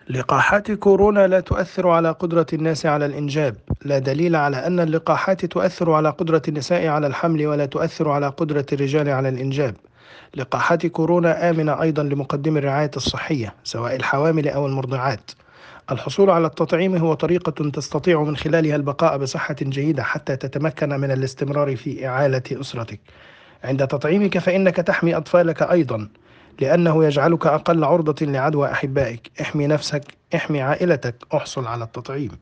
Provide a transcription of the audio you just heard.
لقاحات كورونا لا تؤثر على قدرة الناس على الإنجاب. لا دليل على أن اللقاحات تؤثر على قدرة النساء على الحمل ولا تؤثر على قدرة الرجال على الإنجاب. لقاحات كورونا آمنة أيضا لمقدمي الرعاية الصحية سواء الحوامل أو المرضعات. الحصول على التطعيم هو طريقة تستطيع من خلالها البقاء بصحة جيدة حتى تتمكن من الاستمرار في إعالة أسرتك. عند تطعيمك فإنك تحمي أطفالك أيضا، لأنه يجعلك أقل عرضة لعدوى أحبائك. احمي نفسك، احمي عائلتك، احصل على التطعيم.